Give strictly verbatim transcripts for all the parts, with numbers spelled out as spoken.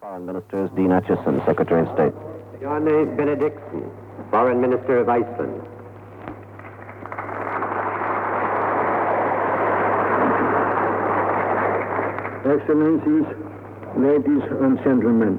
Foreign Ministers Dean Acheson, Secretary of State. Bjarne Benediktsson, Foreign Minister of Iceland. Excellencies, ladies and gentlemen,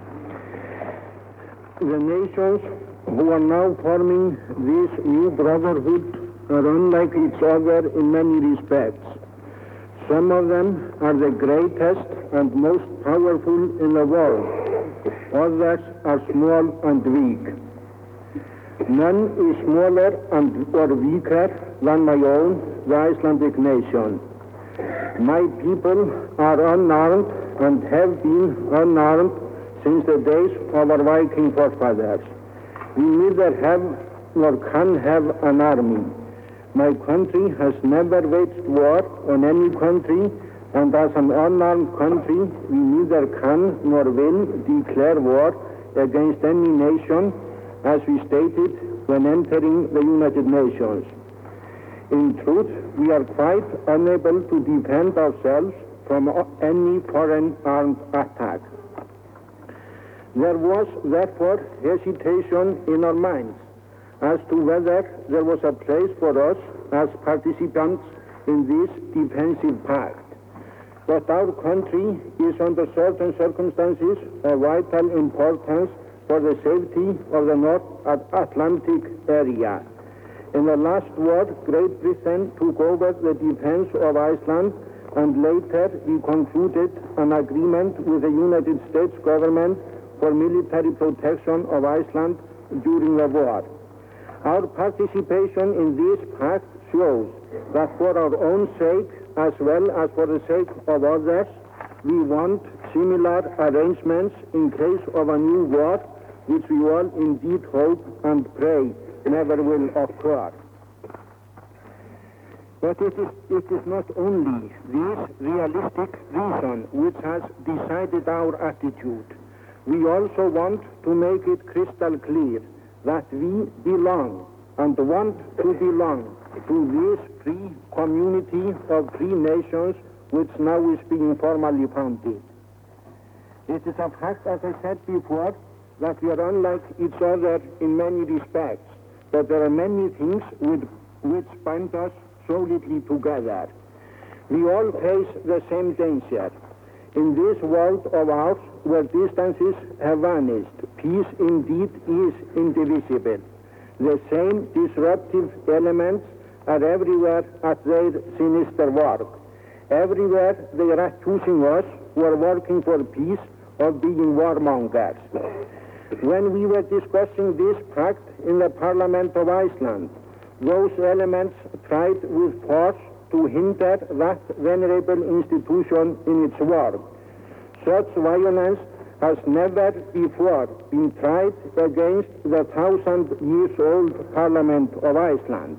the nations who are now forming this new brotherhood are unlike each other in many respects. Some of them are the greatest and most powerful in the world. Others are small and weak. None is smaller and or weaker than my own, the Icelandic nation. My people are unarmed and have been unarmed since the days of our Viking forefathers. We neither have nor can have an army. My country has never waged war on any country, and as an unarmed country, we neither can nor will declare war against any nation, as we stated when entering the United Nations. In truth, we are quite unable to defend ourselves from any foreign armed attack. There was, therefore, hesitation in our minds as to whether there was a place for us as participants in this defensive pact. But our country is under certain circumstances of vital importance for the safety of the North Atlantic area. In the last war, Great Britain took over the defense of Iceland, and later we concluded an agreement with the United States government for military protection of Iceland during the war. Our participation in this pact shows that for our own sake, as well as for the sake of others, we want similar arrangements in case of a new war, which we all indeed hope and pray never will occur. But it is, it is not only this realistic reason which has decided our attitude. We also want to make it crystal clear that we belong and want to belong to this free community of free nations which now is being formally founded. It is a fact, as I said before, that we are unlike each other in many respects, but there are many things with, which bind us solidly together. We all face the same danger. In this world of ours, where distances have vanished, peace indeed is indivisible. The same disruptive elements are everywhere at their sinister work. Everywhere they are accusing us who are working for peace of being warmongers. When we were discussing this pact in the Parliament of Iceland, those elements tried with force to hinder that venerable institution in its work. Such violence has never before been tried against the thousand-years-old Parliament of Iceland.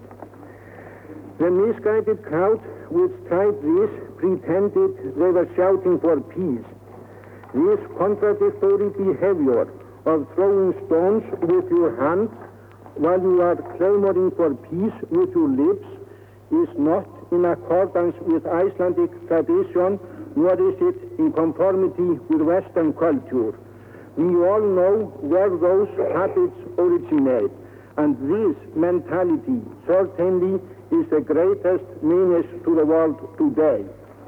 The misguided crowd which tried this pretended they were shouting for peace. This contradictory behavior of throwing stones with your hands while you are clamoring for peace with your lips is not in accordance with Icelandic tradition, nor is it in conformity with Western culture. We all know where those habits originate, and this mentality certainly is the greatest menace to the world today.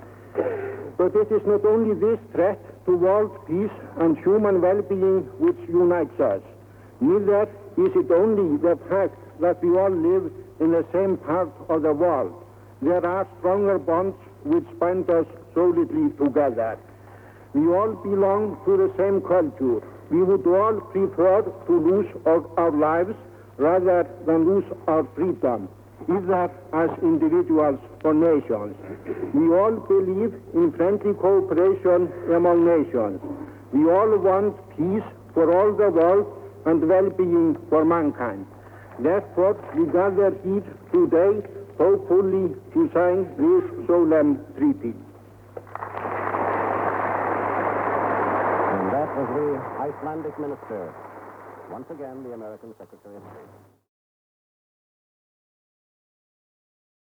But it is not only this threat to world peace and human well-being which unites us. Neither is it only the fact that we all live in the same part of the world. There are stronger bonds which bind us solidly together. We all belong to the same culture. We would all prefer to lose our, our lives rather than lose our freedom, either as individuals or nations. We all believe in friendly cooperation among nations. We all want peace for all the world and well-being for mankind. Therefore, we gather here today hopefully to sign this solemn treaty. And that was the Icelandic minister. Once again, the American Secretary of State.